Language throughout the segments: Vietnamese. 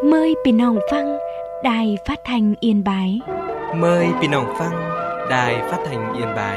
Mờiพี่น้องฟังĐài Phát thanh Yên Bái. Mời พี่น้องฟัง Đài Phát thanh Yên Bái.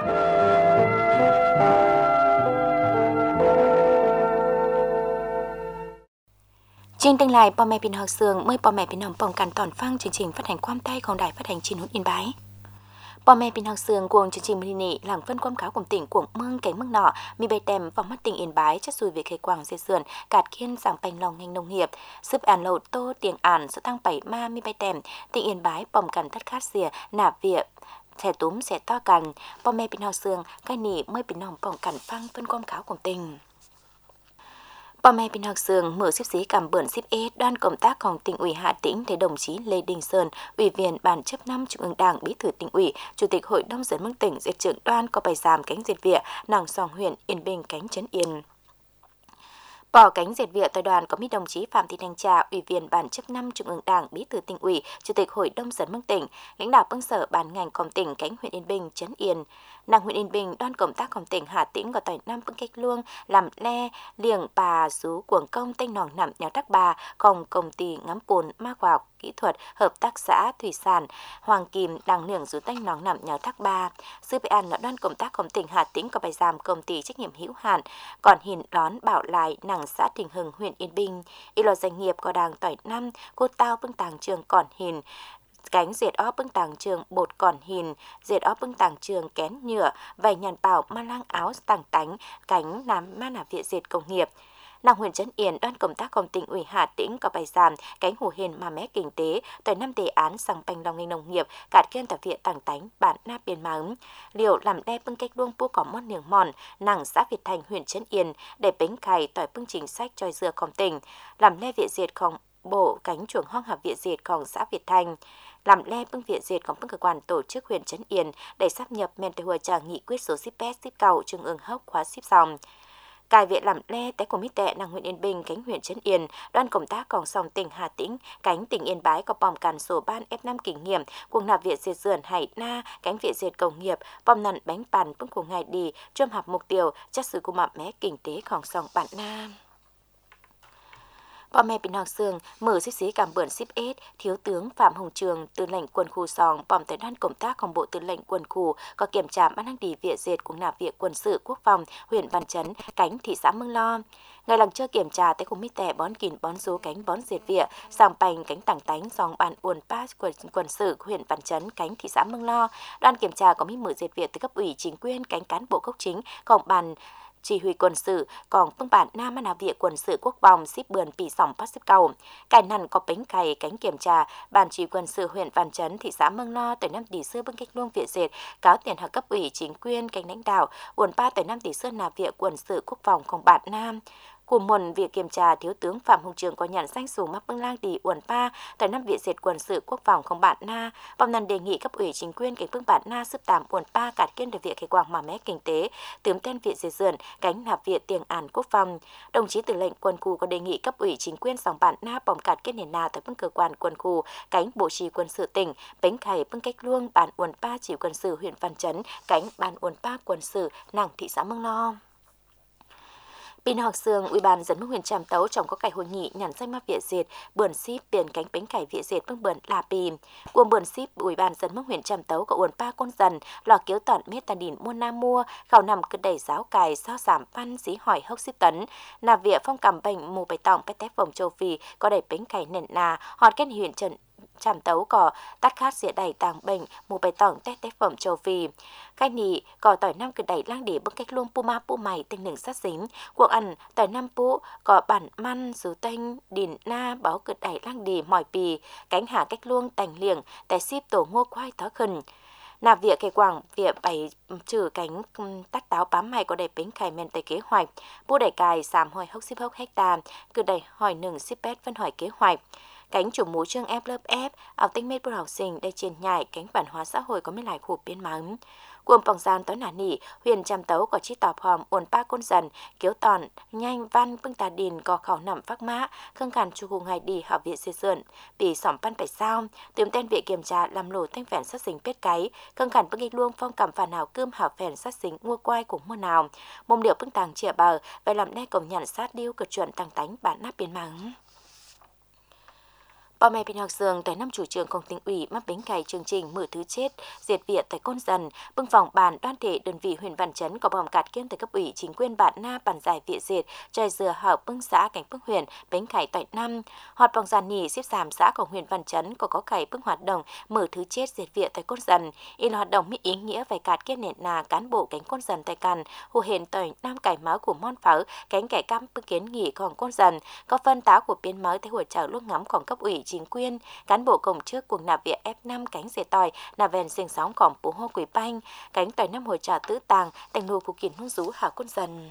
Chương tương lai พ่อแม่พี่น้องเสืองเมื่อพ่อแม่พี่น้องป้องกันตอนฟังchương trình phát hànhความใต้ของ Đài Phát hành Chín Hút Yên Bái. พ่อแม่พี่น้องเสืองกวงchương trìnhมื้อนี้หลังเพิ่นความขาวของtỉnh củaเมืองcảnhเมืองnọมีใบแต้มvòng mắt tỉnh Yên Bái chất xùi về khề quảng dê sườn cạt khiên sảng bành lòng ngành nông nghiệp xếp án lầu tô tiền ản sự tăng 7 maมีใบแต้มtỉnh Yên Bái ป้องกันทัดคาดเสียหนาเวียแส่ตุ้มแส่ต้อกันพ่อแม่พี่น้องเสืองใกล้นี่เมื่อพี่น้องป้องกันฟังเพิ่นความขาวของtỉnhพ่อแม่พี่น้องเสืองmở xếp xí cảm bươn xếp ế đoàn công tácของtỉnh ủy Hà Tĩnh để đồng chí Lê Đình Sơn, ủy viên ban chấp năm Trung ương Đảng, bí thư tỉnh ủy, chủ tịch hội đồng dân mương tỉnh, duyệt trưởng đoàn có bài giảm cánh diệt vịa, nàng sòng huyện Yên Bình cánh trấn Yên. Bỏ cánh diệt vịa tại đoàn có mấy đồng chí Phạm Thị Thanh Trà, ủy viên ban chấp năm Trung ương Đảng, bí thư tỉnh ủy, chủ tịch hội đồng dân mương tỉnh, lãnh đạo bang sở ban ngành công tỉnh cánh huyện Yên Bình trấn Yên. Nàng huyện Yên Bình đoàn công tácของtỉnh Hà Tĩnh có tại năm bưng cách luông làm le liềng bà sú cuồng công tây nòng nằm nhà tác bà cùng công ty ngắm cồn ma khoa học kỹ thuật hợp tác xã thủy sản Hoàng Kim đang nưởng rú tây nòng nằm nhà tác bà sư bị an là đoàn công tácของtỉnh Hà Tĩnh có bài giảm công ty trách nhiệm hữu hạn còn hiền đón bảo lại nàng xã Thịnh Hưng huyện Yên Bình y là doanh nghiệp có đang tại năm cô tao bưng tàng trường còn hiền cánh dệt ó bưng tàng trường bột còn hình dệt ó bưng tàng trường kén nhựa vải nhàn bảo ma lang áo tàng tánh cánh nám ma nà viện dệt công nghiệp nàng huyện trấn Yên đoàn công tácของtỉnh ủy Hà Tĩnh có bài giảm cánh hồ hiền mà mé kinh tế tại năm đề án sang bành lòng ngành nông nghiệp cạt kiên tại viện tàng tánh bản na biên mắng liều làm đe bưng cách luông pu có món niềng mòn nàng xã Việt Thành huyện trấn Yên để bánh cày tỏi bưng chính sách cho dừaของtỉnh làm le viện dệtของbộ cánh chuồng hoang hợp viện dệtของxã Việt Thành làm le bưng viện dệtของbưng cơ quan tổ chức huyện trấn Yên để sắp nhập men tới hồi trả nghị quyết số ship cầu trung ương hốc khóa ship dòng cài viện làm le té của mít tệ nàng huyện Yên Bình cánh huyện trấn Yên đoàn công tácของsòng tỉnh Hà Tĩnh cánh tỉnh Yên Bái có bom càn sổ ban F5 kinh nghiệm cùng nạp viện dệt dườn Hải Na cánh viện dệt công nghiệp bom nặn bánh bàn bưng của ngày đi chôm hợp mục tiêu chất sự của mạ mé kinh tếของsòng bản Naพ่อแม่พี่น้องเสืองmở xếp xí cảm bươn ship ế thiếu tướng Phạm Hồng Trường tư lệnh quân khu sòng bom tới đoàn công tácของbộ tư lệnh quân khu có kiểm tra ban đăng đi viện dệt của nạp viện quân sự quốc phòng huyện Văn Chấn cánh thị xã Mương Lo ngày lần chưa kiểm tra tới cùng mít tẻ bón kín bón số cánh bón dệt vịa sòng bành cánh tảng tánh sòng bàn uồn pass quân sự huyện Văn Chấn cánh thị xã Mương Lo đoàn kiểm tra có mít mở dệt vịa từ cấp ủy chính quyền cánh cán bộ cốc chính cộng bàn chỉ huy quân sự còn phương bản Nam An Viện quân sự quốc phòng ship bươn bị sòng phát ship cầu cài nằn có bánh cày cánh kiểm tra ban chỉ quân sự huyện Văn Chấn thị xã Mương Lo tới năm tỷ xưa bưng cách luông viện dệt cáo tiền hạ cấp ủy chính quyền cánh lãnh đạo uồn ba tới năm tỷ xưa nạp viện quân sự quốc phòngของbản Nam cùng một việc kiểm tra thiếu tướng Phạm Hồng Trường có nhận danh sủ mắc bưng lang tỷ uẩn pa tại năm viện dệt quân sự quốc phòngของbản Na vòng lần đề nghị cấp ủy chính quyền cảnh phương bản Na xếp tạm uẩn pa cạt kiên để viện khai quang mà mé kinh tế tướng tên viện dệt dườn cánh nạp viện tiền ản quốc phòng đồng chí tư lệnh quân khu có đề nghị cấp ủy chính quyền sòng bản Na bỏng cạt kiên nền nào tại phương cơ quan quân khu cánh bộ chỉ quân sự tỉnh bánh khải bưng cách luông bản uẩn pa chỉ quân sự huyện Văn Chấn cánh ban uẩn pa quân sự nàng thị xã Mương Lo Pin học sương ủy ban dân mức huyện Tràm Tấu trong có cải hội nghị nhằm danh map viện dệt bươn ship biển cánh bánh cải viện dệt bưng bươn là pì cuồng bươn ship ủy ban dân mức huyện Tràm Tấu có uồn pa con dần lò kiếu tọn mét tàn đỉn mua nam mua khảo nằm cứ đẩy giáo cài sao giảm pan dí hỏi hốc ship tấn nà viện phong cầm bệnh mù bày tòng pét tép vòng châu Phi có đẩy bánh cải nền nà hòn kết huyện Tràm Tấu có tắt khát dĩa đẩy tàng bệnh mù bày tòng tét tép vòng châu Phi cái nị có tỏi năm cứ đẩy lang để bưng cách luôn pu ma pu mày tinh nừng sát dính cuộc ăn tỏi năm pu có bản man sú tanh đìn na báo cứ đẩy lang để mỏi pì cánh hạ cách luôn tành liềng tại ship tổ ngô quay thó khẩn nạp viện cây quảng viện bày trừ cánh tắt táo bám mày có đẩy bánh khải men tại kế hoạch pu đẩy cài sám hỏi hốc ship hốc hecta cứ đẩy hỏi nừng ship pet phân hỏi kế hoạch cánh chủ mũ trương ép lớp ép học tinh mết bưu học sinh đây trên nhảy cánh bản hóa xã hội có mấy lại khu biên mắng cuồng bỏng gian tối nả nỉ huyền Tràm Tấu có chi tọp hòm uồn pa côn dần kiếu tòn nhanh văn bưng tà đìn có khảo nằm phác mã khương khàn chu hùng ngày đi học viện xây dựng bị sỏm pan phải sao tìm tên viện kiểm tra làm lổ thanh phèn sát dính pết cái khương khàn bưng nghịch luông phong cảm phản nào cơm hảo phèn sát dính mua quai của mua nào mông điệu bưng tàng chìa bờ về làm đe cổng nhận sát điêu cực chuẩn tăng tánh bản nắp biên mắng Bà mẹ Bình Học Dương tại năm chủ trương công tỉnh ủy mắc bến cày chương trình mở thứ chết diệt Việt tại Côn Dần, bưng phòng bản đoàn thể đơn vị huyện Văn Chấn có bom cạt kiên tại cấp ủy chính quyền bản Na bản giải Việt diệt trời dừa hợp bưng xã cảnh bưng huyện bến cày tại năm hoạt vòng giàn nhì xếp giảm xã của huyện Văn Chấn có cày bưng hoạt động mở thứ chết diệt Việt tại Côn Dần. Ý là hoạt động mỹ ý nghĩa về cạt kiên nền nà cán bộ cánh Côn Dần tại càn hồ hiện tại nam cải máu của mon pháo cánh cải cam bưng kiến nghỉ còn Côn Dần có phân táo của biến mới tới hội trợ lúc ngắmของcấp ủy chính quyền cán bộ công chức cùng nạp viện F5 cánh dề tỏi nạp ven riêng sóngของphố Hồ Quỷ Banh cánh tỏi năm hội trà tứ tàng thành lù phụ kiện hôn rú hảo Côn Dần.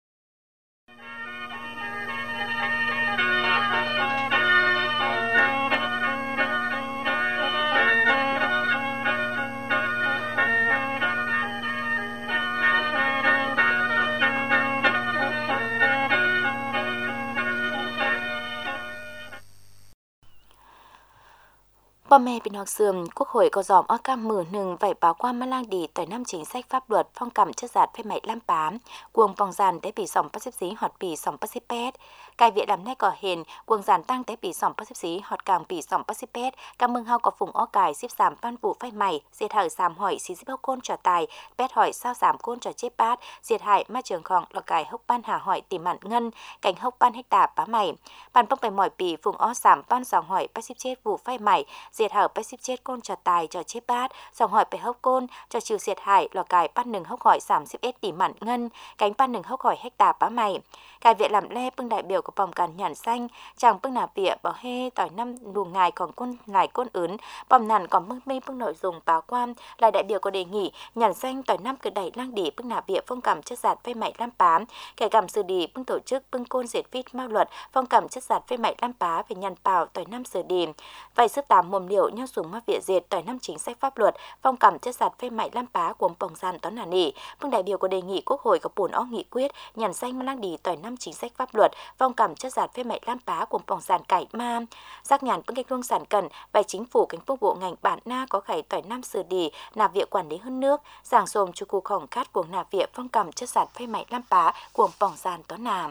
Bà mẹ Bình Học Dương, Quốc hội có dòm ở cam mử nừng vậy báo qua mà lang đi tới năm chính sách pháp luật phong cầm chất giạt phê mạch lam bám, cuồng vòng giàn tế bị sòng bác xếp xí hoặc bị sòng bác xếp pét. Cái việc làm này có hình, cuồng giàn tăng tế bị sòng bác xếp xí hoặc càng bị sòng bác xếp pét, cảm mừng hao có phùng ó cài xếp giảm văn vụ phai mày, diệt hại giảm hỏi xí xếp bao côn trò tài, pét hỏi sao giảm côn trò chết bát, diệt hại ma trường khòng lò cài hốc ban hà hỏi tìm mặn ngân, cảnh hốc ban hectare bá mày. Bàn bông bày mỏi bị phùng ó giảm ban dòng hỏi bác xếp chết vụ phai mày, diệt hở bách xếp chết côn trò tài cho chết bát, dòng hỏi bày hốc côn cho chiều diệt hại lò cài bắt nừng hốc hỏi giảm xếp ết tỉ mặn ngân, cánh bắt nừng hốc hỏi hectare bá mày. Cái việc làm le bưng đại biểu của vòng càn nhàn xanh, chẳng bưng nà bịa bảo hê tỏi năm luồng ngài còn côn ngài côn ướn, bom nàn còn bưng mê bưng nội dung báo quan, lại đại biểu có đề nghị nhàn xanh tỏi năm cứ đẩy lang đỉ bưng nà bịa phong cảm chất giạt phê mạch lam bám, kẻ cầm xử đi bưng tổ chức bưng côn diệt vít mao luật phong cảm chất giạt phê mạch lam bá về nhàn bảo tỏi năm xử đi. Vậy sức tám mồm liệu nhau xuống mắc viện diệt tỏi năm chính sách pháp luật phong cảm chất giạt phê mạch lam bá của bồng gian toán nà nỉ. Bưng đại biểu có đề nghị Quốc hội có bổn ó nghị quyết nhàn xanh lang đi tỏi năm chính sách pháp luật phong cảm chất giạt phê mạch lam bá của bồng gian cải ma. Giác nhàn bưng cách luông sản cần bài chính phủ cánh phúc bộ ngành bản na có khải tỏi năm xử đi nạp viện quản lý hơn nước giảng dồm chu cụ khổng khát của nạp viện phong cảm chất giạt phê mạch lam bá của bồng gian toán nà.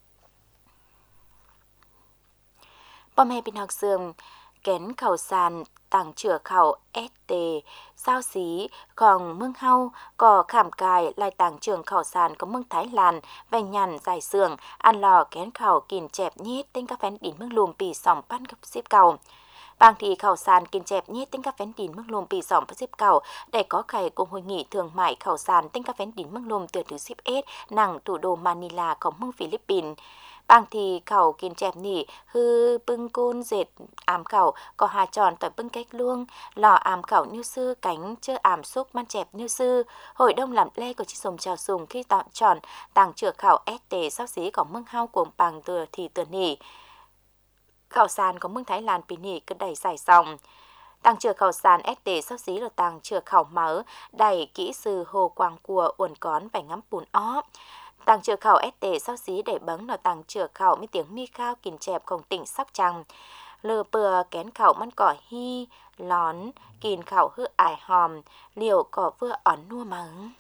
Bà mẹ Bình Học Dương kén khẩu sàn tàng chữa khẩu ST sao xí còn mương hau có khảm cài lại tàng trường khẩu sàn có mương Thái Lan vành nhằn dài sườn ăn lò kén khẩu kìn chẹp nhít tên các phén đỉnh mương lùm pì sòng pan cấp xếp cầu. Bang thị khẩu sàn kìn chẹp nhít tên các phén đỉnh mương lùm pì sòng pan xếp cầu để có khải cùng hội nghị thương mại khẩu sàn tên các phén đỉnh mương lùm từ thứ xếp S nặng thủ đô Manila của mương Philippines. Bang thì khẩu kiên chẹp nỉ hư bưng côn dệt ám khẩu có hà tròn tỏi bưng cách luông lò ám khẩu như sư cánh chơ ám xúc man chẹp như sư hội đông làm lê của chị sùng trào sùng khi tọn tròn tàng chữa khẩu ST sau xí có mưng hao cuồng bằng từ thì từ nỉ khẩu sàn có mưng Thái Lan pì nỉ cứ đẩy dài sòng. Tàng chữa khẩu sàn ST sau xí là tàng chữa khẩu mỡ đẩy kỹ sư hồ quang cua uốn cón và ngắm bùn ó. Tàng chữa khẩu ST sau xí để bấng là tàng chữa khẩu mi tiếng mi khao kìn chẹpของtỉnh Sóc Trăng. Lừa bừa kén khẩuมันcỏ hy, lón, kìn khẩu hư ải hòm, liều cỏ vừa ón nua mắng.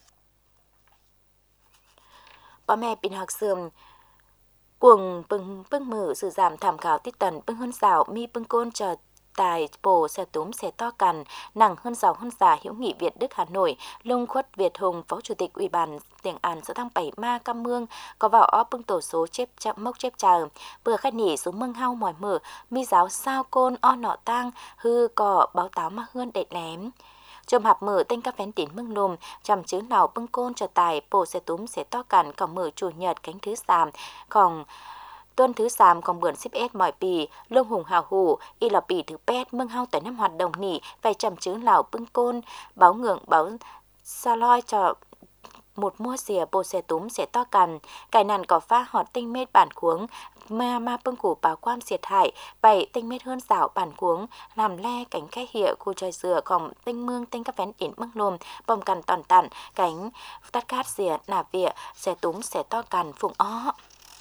Bà mẹ Bình Học Dương cuồng bưng mở sự giảm thảm khảo tiết tần bưng hơn xảo mi bưng côn chờ tài bồ xe túm xe to cằn nặng hơn giàu hơn già hữu nghị Việt Đức Hà Nội Lung Khuất Việt Hùng phó chủ tịch ủy ban tiền án xã Thăng Bảy Ma Cam Mương có vào ó bưng tổ số chép mốc chép chờ vừa khai nỉ xuống mương hao mỏi mở mi giáo sao côn o nọ tang hư cỏ báo táo mà hươn đệ lém Trôm hạp mở tên các phén tín mương lùm chăm chứ nào bưng côn trở tài bồ xe túm xe to cằn còn mở chủ nhật cánh thứ sàm còn tuần thứ 3 còn bươn xếp S mỏi pì, lông hùng hào hủ, y là pì thứ pet mương hao tới năm hoạt động nỉ, phải chầm chứ lào bưng côn, báo ngưỡng báo sa loi cho một mua xìa bồ xe túm xe to cằn, cải nàn có pha họt tinh mết bản cuống, ma bưng củ báo quan diệt hại, bảy tinh mết hơn rảo bản cuống, làm le cánh khai hiệu khu trời dừa còn tinh mương tinh các phén đến mương lùm, bông cằn toàn tặn, cánh tát cát xìa nà vịa, xe túm xe to cằn phùng ó.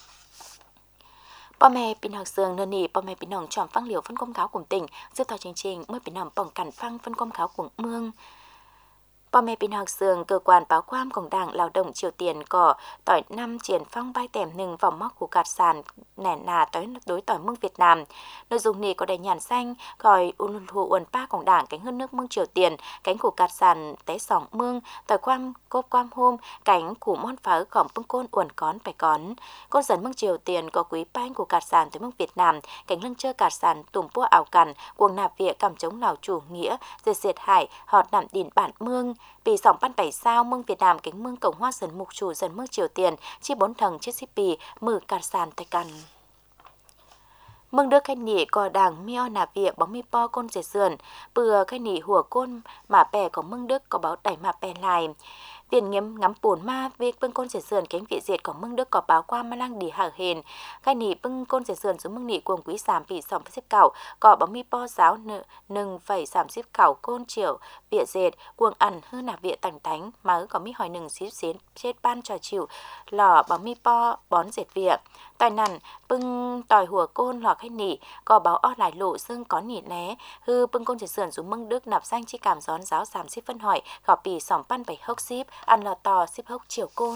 Bà mẹ Bình Học Dương nền nỉ bà mẹ Bình Hồng chọn phăng liều phân công cáo của tỉnh, dự thảo chương trình mới Bình Hồng bỏng cản phăng phân công cáo của mương. Bò mẹ Pin Học Sương, cơ quan báo quan của Đảng Lao động Triều Tiên có tỏi năm triển phong bay tèm nừng vòng móc của cạt sàn nẻ nà tới đối tỏi mương Việt Nam. Nội dung này có đầy nhàn xanh, gọi ôn thu uẩn pa của Đảng cánh hơn nước mương Triều Tiên, cánh của cạt sàn té sòng mương, tỏi quam cốp quam hôm, cánh của món phở khỏng bưng côn uẩn cón phải cón. Con dân mương Triều Tiên có quý banh của cạt sàn tới mương Việt Nam, cánh lưng chơi cạt sàn tùm pua ảo cằn, cuồng nạp vía cầm chống lào chủ nghĩa, diệt hải, họ nằm đìn bản mương. Vì sòng pan 7 sao mương Việt Nam cánh mương Cộng hòa dân mục chủ dân mương Triều Tiên chi 4 thằng chết xếp bì mở cạt sàn tay căn. Mương đưa khai nỉ có đảng mio nà vía bóng mi po côn dệt sườn bừa khai nỉ hùa côn mà bè có mương Đức có báo đẩy mà bè lại. Viện nghiêm ngắm bồn ma việc bưng côn dệt sườn cánh vị diệt của mương Đức có báo qua mà lang đi hở hền khai nỉ bưng côn dệt sườn xuống mương nỉ cuồng quý giảm bị sòng xếp cẩu có bóng mi po giáo nừng phải giảm xếp cẩu côn triệu bịa dệt cuồng ăn hư nà vía tành tánh mà có mi hỏi nừng xếp xến chết ban trò chịu lò bóng mi po bón dệt vía tài nằn bưng tỏi hùa côn lò khai nỉ có báo o lại lộ xương có nỉ né hư bưng côn dệt sườn xuống mương Đức nạp danh chi cảm gión giáo giảm xếp phân hỏi gò bì sòng pan 7 hốc xếp ăn lò to xếp hốc chiều côn.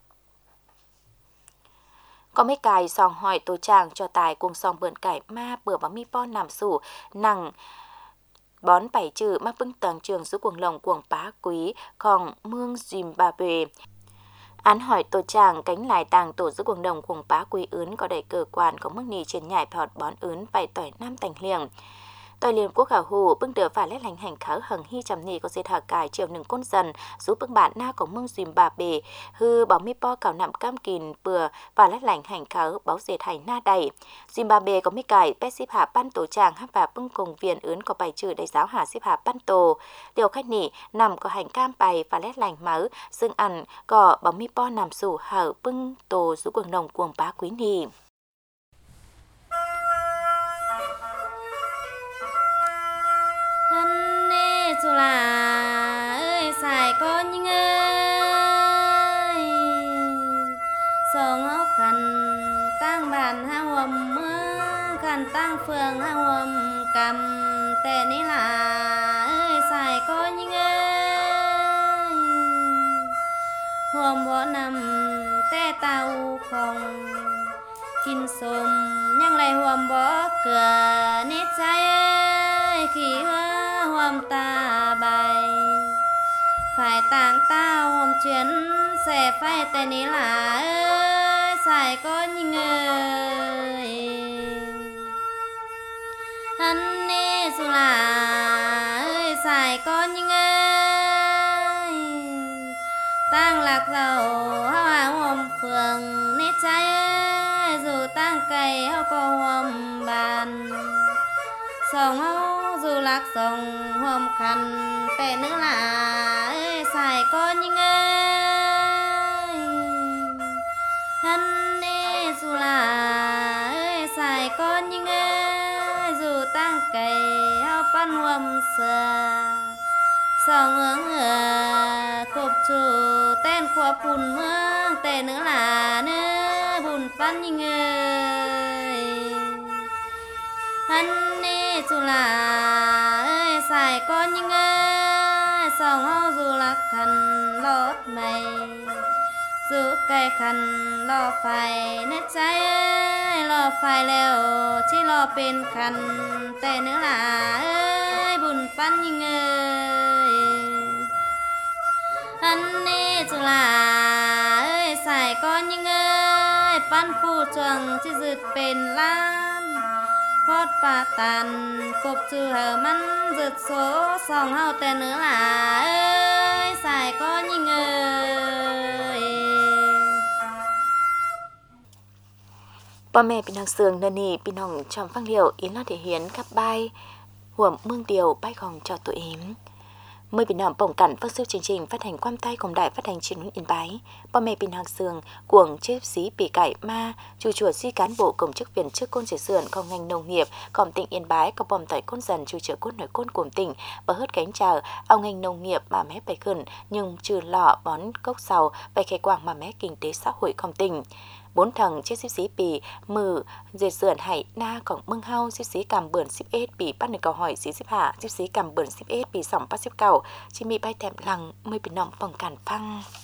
Có mấy cài sòng hỏi tổ chàng cho tài cùng sòng bợn cải ma bừa bóng mi po nằm sủ nằng bón 7 chữ mắc bưng tầng trường xuống cuồng lồng cuồng bá quý còn mương Zimbabwe. Án hỏi tổ chàng cánh lại tàng tổ giữa cuồng đồng cuồng bá quý ướn có đẩy cơ quan có mức nì trên nhảy phọt bón ướn bày tỏi nam tành liềng. Tỏi Liên Quốc Hảo Hù bưng đỡ và lét lành hành khảo hằng hy chầm nì có dệt hạ cải chiều nừng côn dần giúp bưng bạn na của mương dìm bà bề hư báo mi po cào nạm cam kìn bừa và lét lành hành khảo báo dệt hành na đầy dìm bà bề có mi cải bé xếp hạ ban tổ chàng hát và bưng cùng viền ướn có bài trừ đầy giáo hạ xếp hạ ban tổ điều khách nỉ nằm có hành cam bày và lét lành máu dương ăn có báo mi po nằm sủ hở bưng tổ giúp quần đồng cuồng bá quý nì. Dù là ơi xài con nhưng ơi song ốc khăn tăng bàn ha hòm mưa khăn tăng phường ha hòm cầm tệ ní là ơi xài con nhưng ơi hòm bỏ nằm tê tàu không kinh xôm nhưng lại hòm bỏ cửa nít trái ơi khi hôm ta bay phải tàng tao hôm chuyến sẽ phải tên ý là ơi xài có những người hắn đi dù là ơi xài có những người tang lạc dầu hao hàng hôm phường nít trái ơi dù tang cây hao có hôm bàn sòng hao dù lạc sòng hôm khăn tệ nữa là ơi xài có những ơi hắn đi dù là ơi xài có những ơi dù tăng cày hao pan hôm sờ sòng hướng cục chủ tên của bùn mương tệ nữa là nữa bùn pan những ơi hắn đi dù là ơi xài có những ơi sòng hao dù là khăn lót mày dù cây khăn lo phải nét trái ơi lo phải leo chỉ lo bên khăn tệ nữa là ơi buồn pan những ơi hắn đi dù là ơi xài có những ơi pan phu chuồng chỉ dứt bên lan hót bà tàn cục trừ hờ mắn rực số sòng hao tên nữa là ơi xài có những người Bò mẹ Pin Học Sương nân nì Pin Hồng trong phăng liệu yến lo thể hiến các bài huẩm mương điều bài gòng cho tụi em. Mời Pin Hồng bổng cẩn phát chương trình phát hành quan tay cùng đài phát hành truyền hình Yên Bái. Bò mẹ Pin Học Sương cuồng chếp xí bị cải ma chủ chuột di cán bộ công chức viên chức côn dệt sườn công ngành nông nghiệp công tỉnh Yên Bái có bom tỏi côn dần chủ chợ côn nội côn cùng tỉnh và hớt cánh chào ông ngành nông nghiệp mà mé bày khẩn nhưng trừ lọ bón cốc sầu bày khai quảng mà mé kinh tế xã hội công tỉnh. 4 thằng chết xíปีมือdệt sườn hải naของเมืองเฮาxíกำเบิ่น11ปีปั้นในเก่าหอย45xíกำเบิ่น11ปี2089ที่มีใบแถมหลังไม่เป็นน้องป้องกันฟัง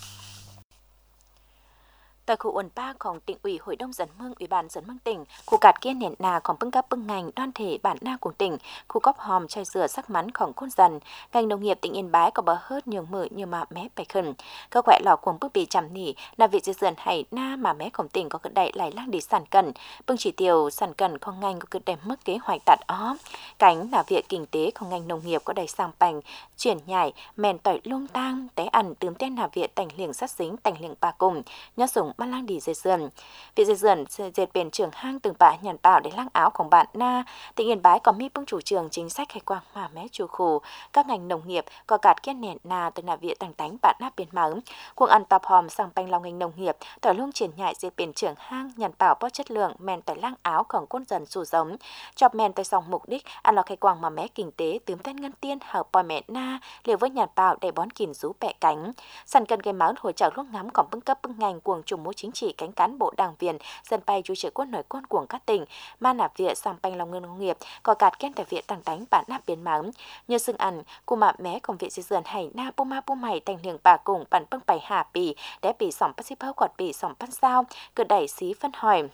tại khu uẩn baของtỉnh ủy hội đồng dân mương ủy ban dân mương tỉnh khu cát kia nền nàของpưng cấp pưng ngành đoàn thể bản na của tỉnh khu cóp hòm chai rửa sắc mắnของคนdân ngành nông nghiệp tỉnh Yên Bái có bờ hớt nhường mỡ như mà mé bạch khẩn các quẹ lò cuồng bức bị chằm nỉ là vị dư dần hay na mà méของtỉnh có cất đẩy lại lang đi sản cần pưng chỉ tiêu sản cầnของngành có cất đẩy mức kế hoạch tạt ó cánh là việc kinh tếของngành nông nghiệp có đẩy sang bành chuyển nhảy mèn tỏi lung tang té ăn tướm tên là việc tành liềng sát dính tành liềng ba cùng nhớ sủng ban lang đi dệt sườn việc dệt sườn dệt bền trưởng hang từng bạ nhàn bảo để lang áoของbạn na tỉnh Yên Bái có mi bưng chủ trương chính sách hay quang mà mé chủ khổ các ngành nông nghiệp có cát kết nền na từ là việc tành tánh bạn na biến máu cuồng ăn tạp hòm sang bành lòng ngành nông nghiệp tỏi lung triển nhại dệt bền trưởng hang nhàn bảo bao chất lượng mèn tỏi lang áoของquân dân sủ giống chọc mèn tỏi sòng mục đích ăn lọc hay quang mà mé kinh tế tướm tên ngân tiên hợp bòi mẹ na liều với nhàn bảo để bón kìn rú bẹ cánh sẵn cần gây máu hỗ trợ lúc ngắmของbưng cấp bưng ngành cuồng trùng mối chính trị cánh cán bộ đảng viên dân bay chú trị quân nội quân cuồng các tỉnh ma nạp viện sang banh lòng nông nghiệp có cát kén tại viện tăng tánh bản nạp biến máu như xương ăn cụ mạ méของviện dệt sườn hay naปูmaปูmày thành liềng bà cùng bản bưng bày hàปีđểปีsòng bắt xíp hao quạtปีsòng bắt sao cứ đẩy xí phân hỏi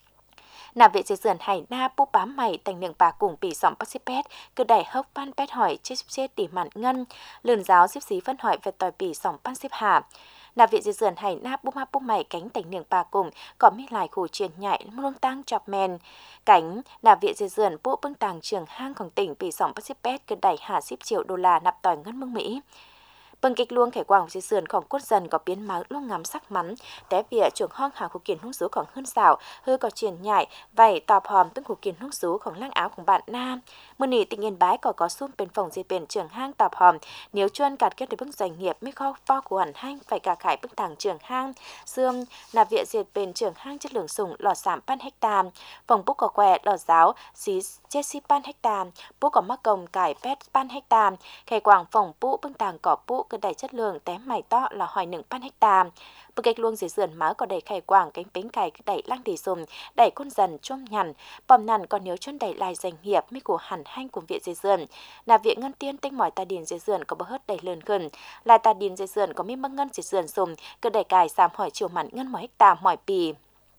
nạp viện dệt sườn hay naปูbám mày thành liềng bà cùngปีsòng bắt xíp pet cứ đẩy hốc ban pet hỏi chết tỉ mặn ngân lườn giáo xíp xí phân hỏi về tỏiปีsòng ban xíp hà nạp viện dệt sườn hay na búp mày cánh tành niềng bà cùng có mi lại khổ truyền nhại lung tăng chọc men cánh nạp viện dệt sườn bộ bưng tàng trường hangของtỉnhปี2018cứ đẩy $50 nạp tỏi ngân mương Mỹ bưng kịch luông khải quảng dệt sườnของquân dân có biến máu luông ngắm sắc mắn té vỉa trường hong hà khu kiến hung sốของhơn xảo hư có truyền nhại vảy tọp hòm tương khu kiến hung sốของlang áoของbạn nam mưa nỉ tỉnh Yên Bái có xung bên phòng dệt bền trường hang tọp hòm nếu chuyên cạt kết để bưng doanh nghiệp mới kho bao của hẳn hang phải cả khải bưng tàng trường hang xương là viện dệt bền trường hang chất lượng sùng lò sảm pan hecta phòng bút có què lò giáo xí Jesse pan hecta bút có mắc công cải pet pan hecta khải quảng phòng bút bưng tàng cỏ bút cứ đẩy chất lượng té mày to là hỏi nựng pan hecta bưng kịch luông dệt sườn máu có đẩy khải quảng cánh bánh cày đẩy lang đi sùm đẩy con dần chôm nhằn bòm nằn còn nếu chân đẩy lại doanh nghiệp mới của hẳn hanh cùng viện dệt sườn là viện ngân tiên tinh mỏi ta điền dệt sườn có bờ hớt đầy lơn khẩn là ta điền dệt sườn có mi măng ngân dệt sườn sùm cứ đẩy cài sàm hỏi chiều mặn ngân mỏi hecta mỏi pì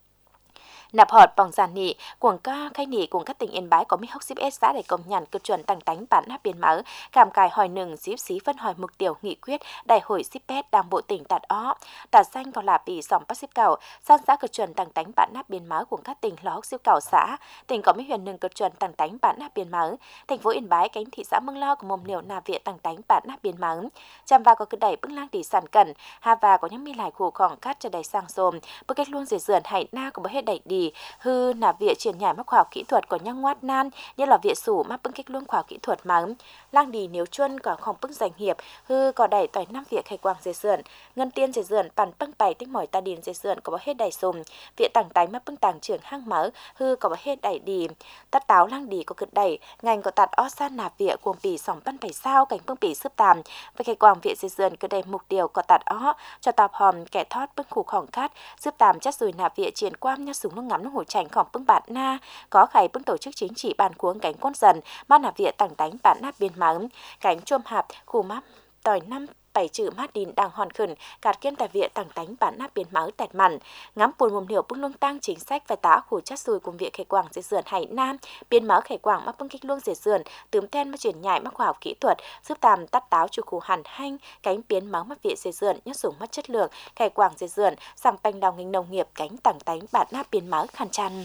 nạp họt bằng giàn nỉ cuồng ca khai nỉ cùng các tỉnh Yên Bái có mi hốc xíp s xã để công nhận cơ chuẩn tăng tánh bản nắp biến máu cảm cài hỏi nừng xíp xí phân hỏi mục tiêu nghị quyết đại hội xíp s đảng bộ tỉnh tạt ó tạt xanh còn là bị sòng bắt xíp cầu san xã cơ chuẩn tăng tánh bản nắp biến máu của các tỉnh lò hốc xíp cầu xã tỉnh có mi huyện nừng cơ chuẩn tăng tánh bản nắp biến máu thành phố Yên Bái cánh thị xã Mương Lao của mồm liều nạp viện tăng tánh bản nắp biến máu chăm va có cứ đẩy bưng lang đi sản cẩn ha và có những mi lại khổ khoảng cát cho đầy sang xồm bức cách luôn dệt sườn hay na có bớt hết đẩy đi hư nạp viện triển nhảy mắc khoa học kỹ thuật có nhang ngoát nan như là viện sủ mắc bưng kích luôn khoa học kỹ thuật mắng lang đi nếu chuân có không bưng doanh nghiệp hư có đẩy tỏi năm viện khai quang dệt sườn ngân tiên dệt sườn bàn bưng bày tích mỏi ta điền dệt sườn có hết đẩy sùm viện tàng tái mắc bưng tàng trưởng hang mỡ hư có hết đẩy đi tát táo lang đi có cực đẩy ngành có tạt ó san nạp viện cuồng pì sòng ban bảy sao cảnh bưng pì sướp tàm và khai quang viện dệt sườn cứ đầy mục tiêu có tạt ó cho tạp hòm kẻ thoát bưng khủ khỏng cát sướp tàm chất rồi nạp viện triển quam nhá súng nó ngắm nó hổ chảnhของbưng bạn na có khải bưng tổ chức chính trị bàn cuống cánh quân dần ban nạp viện tàng tánh bạn nạp biên mắng cánh chuôm hạp khu map tỏi năm bảy chữ mát đìn đang hòn khẩn cạt kiên tại viện tàng tánh bản nắp biến máu tẹt mặn ngắm buồn mồm hiểu bưng luông tăng chính sách và tá khổ chất sùi cùng viện khải quảng dệt sườn hải nam biến máu khải quảng mắc bưng kích luông dệt sườn tướm ten mà chuyển nhại mắc khoa học kỹ thuật giúp tàm tắt táo chủ khổ hẳn hanh cánh biến máu mắc viện dệt sườn nhất dùng mất chất lượng khải quảng dệt sườn sang banh đào ngành nông nghiệp cánh tàng tánh bản nắp biến máu khăn chăn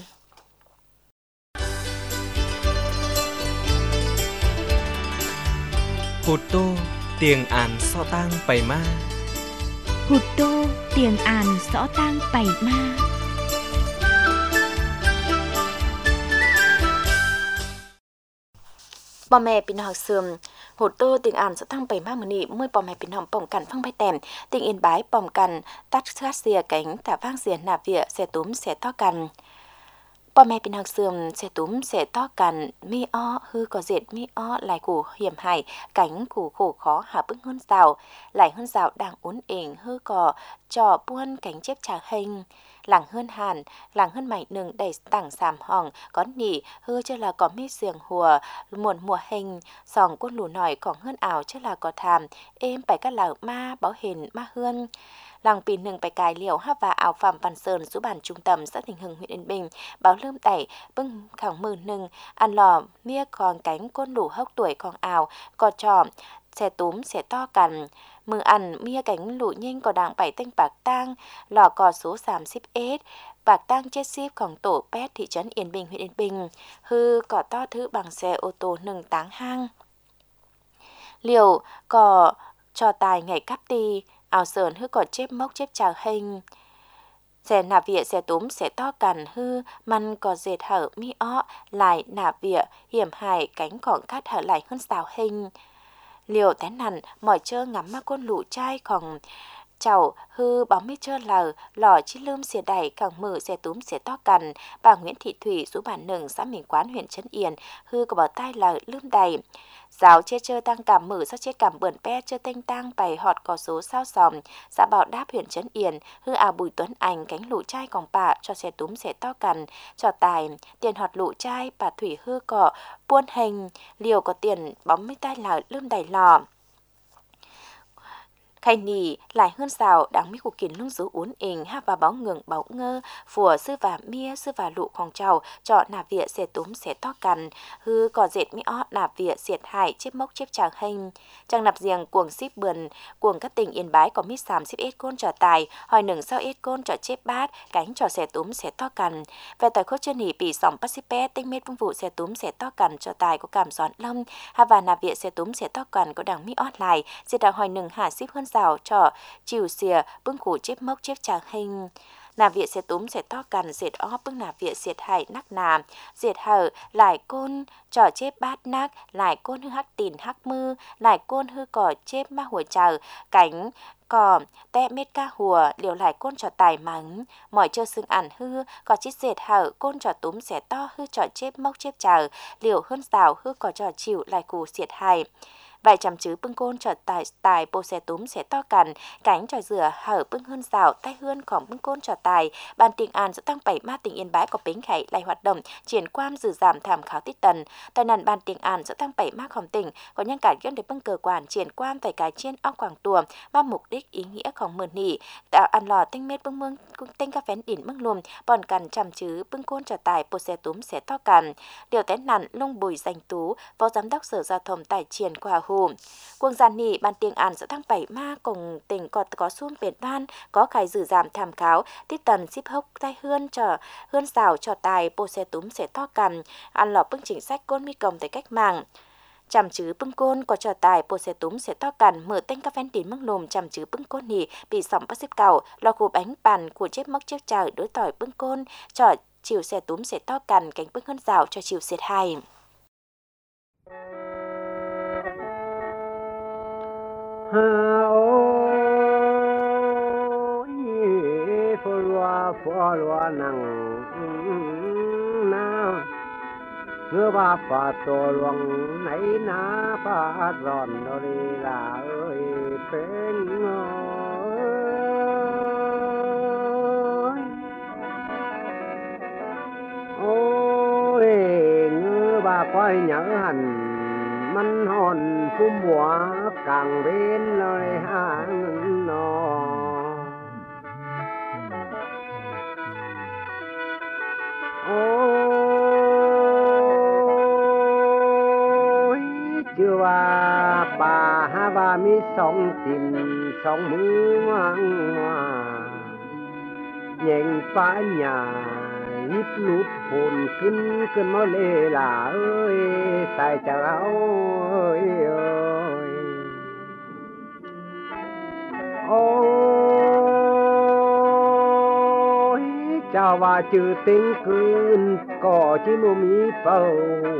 Hụt tô tiền àn so tang bày ma hụt tô tiền àn rõ tang bày ma bò mẹ pin học sườn hụt tô tiền àn rõ tang bày ma mờ nị mười bò mẹ pin hỏng bỏng cằn phăng bay tèm tỉnh Yên Bái bỏng cằn tắt sát xìa cánh tả vang xìa nạp viện xẻ túm xẻ to cằn พ่อแม่พี่น้องเสื่อมเสตุ้มเสต่อกันมีอ้อฮือก็เจ็ดมีอ้อหลายกูเหี่ยมให้cảnh cụ khổ khó hạ bức hơn rào lại hơn rào đang uốn ỉnh hư cò trò buôn cánh chép trà hình làng hơn hàn làng hơn mảnh nừng đầy tảng sàm hòn có nỉ hư chứ là có mê giường hùa muộn mùa hình sòng quân lù nòi còn hơn ảo chứ là có thàm êm phải các lào ma báo hình ma hương làng pì nừng phải cài liều hát và ảo phạm văn sơn số bản trung tâm xã Tình Hưng huyện Yên Bình báo lơm tẩy bưng khẳng mừ nừng ăn lò mía còn cánh côn lù hốc tuổi còn ảo có trò xe túm xe to cằn mừ ăn mía cánh lụ nhanh có đảng bảy tinh bạc tang lò cò số 30S bạc tang chết shipของtổ pet thị trấn Yên Bình huyện Yên Bình hư cỏ to thứ bằng xe ô tô nừng táng hang liều cò cho tài ngày cắp ti ảo sờn hư cỏ chép mốc chép chào hình xe nạp vịa xe túm xe to cằn hư măn có dệt hở mi ó lại nạp vịa hiểm hại cánh còn cắt hở lại hơn xào hình liều té nằn mỏi chơ ngắm ma côn lũ chai còn chậu hư bóng mi chơ lờ lò chi lơm xìa đẩy càng mở xe túm xe to cằn bà Nguyễn Thị Thủy số bản nừng xã Mình Quán huyện Trấn Yên hư có bảo tai lờ lơm đầy giáo chê chơ tăng cảm mở sao chết cảm bẩn pe chơ tênh tăng bày họt có số sao sòm xã Bảo Đáp huyện Trấn Yên hư Bùi Tuấn Anh cánh lũ chai còn bạ cho xe túm xe to cằn cho tài tiền họt lũ chai bà Thủy hư cọ buôn hình liều có tiền bóng mi tai lờ lơm đầy lò khay nì lại hơn xào đáng mấy cuộc kiến lung dấu uốn ỉnh ha và báo ngừng báo ngơ phùa sư và mía sư và lụของเจ้าcho nạp vịa xe túm xe to cằn hư có dệt mi ót nạp vịa xiệt hại chép mốc chép chàng hình trang nạp riêng cuồng ship bườn cuồng các tỉnh Yên Bái có mít 30S côn trò tài hỏi nừng sau ít côn trò chép bát cánh trò xe túm xe to cằn về tại khốt chân hỉ bị sòng passipe tinh mét vương vụ xe túm xe to cằn cho tài có cảm giòn lâm ha và nạp vịa xe túm xe to cằn có đằng mi ót lại sẽ đằng hỏi nừng hạ ship hơn rào cho chiều xìa bưng khủ chép mốc chép chàng hình nà vịa xe túm xe to cằn dệt ó bưng nà vịa xiệt hại nắc nà dệt hở lại côn trò chép bát nắc lại côn hư hắc tìn hắc mư lại côn hư cỏ chép ma hùa chờ cánh cò tẹ mết ca hùa liều lại côn trò tài mắng mỏi chơ xương ẩn hư có chít dệt hở côn trò túm xe to hư trò chép mốc chép chờ liều hơn xào hư có trò chịu lại cù xiệt hại vài chăm chứ bưng côn trò tài bộ xe túm xe to cằn cánh trò rửa hở bưng hơn rào tay hươnของbưng côn trò tài ban Tình An sẽ tăng 7 ma tỉnh Yên Bái có bến khải lại hoạt động triển quan dự giảm thảm khảo tích tần tại nàn ban Tình An sẽ tăng 7 maของtỉnh có nhân cải ghiên để bưng cờ quản triển quan tại cái trên ong quảng tùa ba mục đích ý nghĩaของmượn nỉ tạo ăn lò tinh mết bưng mương tinh các phén đỉnh mương luồng bòn cằn chăm chứ bưng côn trò tài bộ xe túm xe to cằn điều té nàn lung Bùi Danh Tú phó giám đốc sở giao thông tài triển qua hồ quân gian nỉ ban Tình An sẽ tăng 7 ma cùng tỉnh có xuông bền ban có khải dự giảm thảm kháo tích tần ship hốc tay hươn cho hươn xào cho tài bộ xe túm xe to cằn ăn lò bưng chính sách côn mi cầm tại cách mạng chăm chứ bưng côn có trò tài bộ xe túm xe to cằn mở tên các ven tín mương lùm chăm chứ bưng côn nỉ bị sóng bắt xếp cầu lò cụ bánh bàn của chép mốc chiếc trời đối tỏi bưng côn cho chiều xe túm xe to cằn cánh bưng hươn rào cho chiều xe hai phô loa nằng na cứ ba phà tổ luồng nấy na phà giòn nó đi là ơi bên ôi ngư ba quay nhớ hành mắn hòn phú mùa càng bên lời hàng nó ôi chưa bà ha ba mi sóng tìm sóng mưa ngoan ngoa nhện phá nhà hít lút hồn kinh cơn mơ lê là ơi sai chờ ơi ơi ôi chào bà trừ tiếng cơn có chỉ mù mi phâu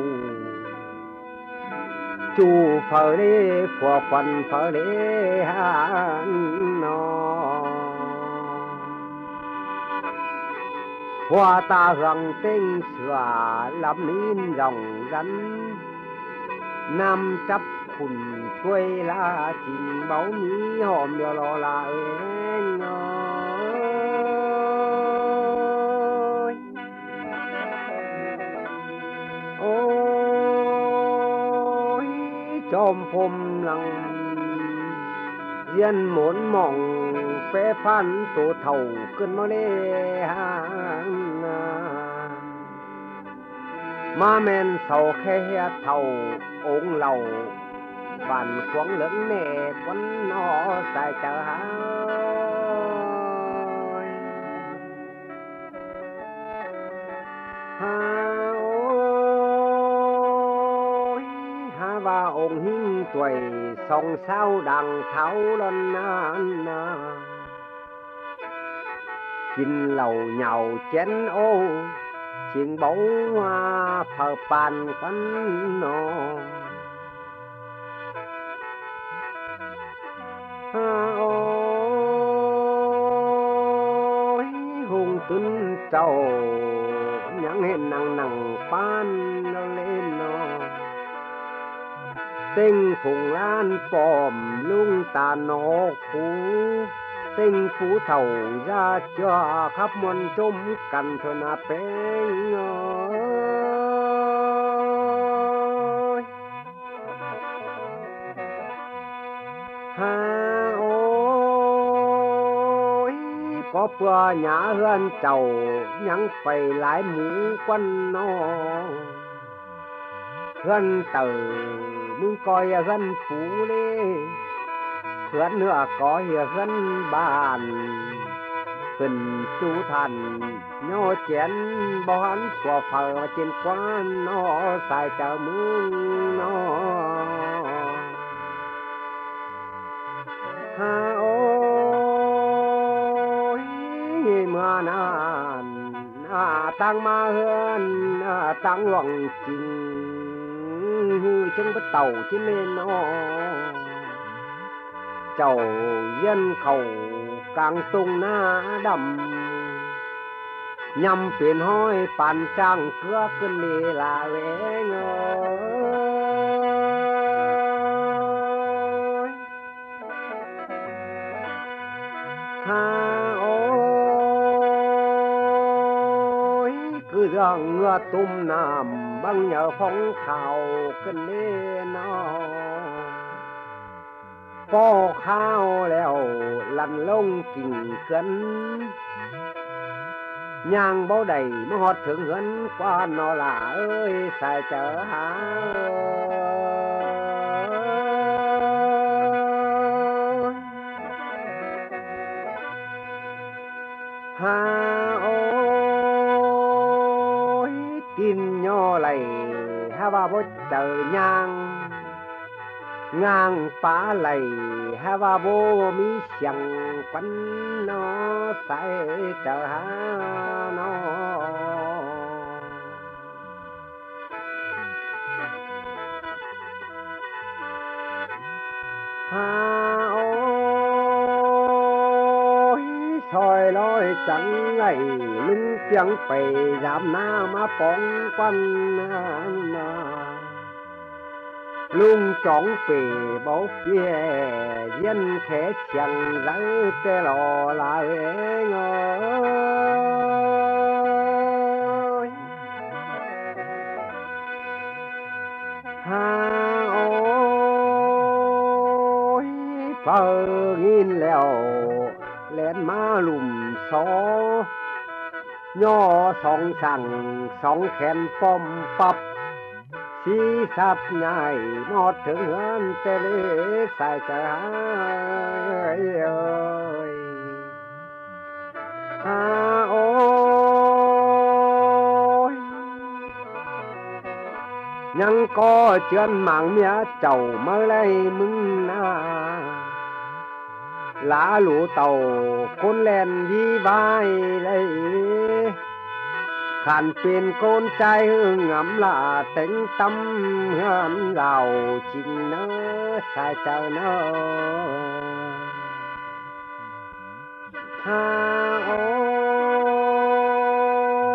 chủ phở đê phò quần phở đê han nó hoa ta hưởng tinh sửa lắm nín dòng rắn nam chấp khùn quê la trình báo mỹ hòm lo lo là ơi ôi chom phôm lăng riêng muốn mong phê phan tổ thầu cơn mơ lê hàng ma men sầu khe thầu ống lầu bàn quấn lẫn nè quấn nó xài chờ hái ha ôi ha và ống hình tuổi song sao đằng tháo lần chín lầu nhàu chén ô chuyện bấu hoa phờ bàn quán nó ôi hùng tuấn trầu nhắn hẹn nặng nặng pan nó lên nó tinh phùng lan bòm lung tà nó phú tinh phú thầu ra cho khắp muôn trông cần thôi na bén ơi ha ôi có bữa nhà hơn chầu nhắn phải lái mũ quân nó gần từ muốn coi gần phú đi hơn nữa có gần bàn tình chú thần nhô chén bón xua phở trên quán nó xài chờ mương nó ha ôi mà nàn tăng ma hơn tăng loạn trình chân bất tàu trên lên nó chầu dân khẩu càng tung na đầm nhằm phiền hoi bàn trang cưa cơn đi là vẻ ngơi ha ôi cứ rằng ngựa tum nằm băng nhờ phong khảo cơn đi nó có khao leo lăn lông kình cân nhang bao đầy mới hót thượng hấn qua nó là ơi xài chở ha ôi tin nhỏ lầy ha ba bố chờ nhang ngang phá lầy ha va bô mi chẳng quấn nó phải chờ ha nó ha ôi soi lối chẳng ngày lưng chẳng phải giảm na mà bóng quanh lung chọn về bảo kia dân khẽ chẳng rắn tê lò lại ngồi ha ôi phờ nghìn lèo lên má lùm xó nhỏ song sằng song khen pom pắp si sắp nhảy mót thượng hơn tê lê xài trời ơi ha ôi nhăng có chân mạng mía chầu mơ lấy mưng na lá lũ tàu côn len đi vai lấy khăn bên con trai ngắm là tính tâm hâm gạo trình nơ sai chờ nơ ha ôi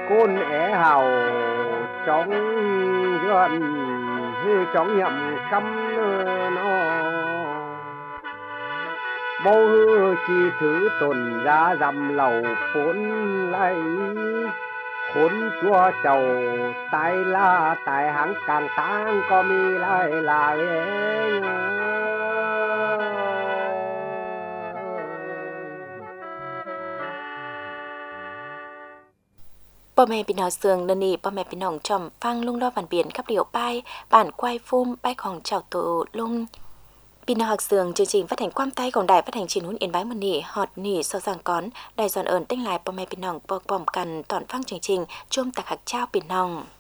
côn é hào chóng duyên hư chóng nhậm căm nó bố hư chi thứ tồn ra dầm lầu phốn lấy khốn chua chầu tai la tại hãng càng tang có mi lại là nghe พ่อแม่พี่น้องเสืองนนี่พ่อแม่พี่น้องจอมฟังลุงรอบันเบียนขับเดี่ยวป้ายป่านควายฟุ้มป้ายของเจ้าตัวลุงพี่น้องเสืองchương trình phát hành quang tayของđài phát hành truyền huấn yên bái mần nỉ hot nỉ so giang cón đài giòn ơn tinh lạiพ่อแม่พี่น้องปกป้องกันตอนฟังchương trình chôm tạcหักเจ้าพี่น้อง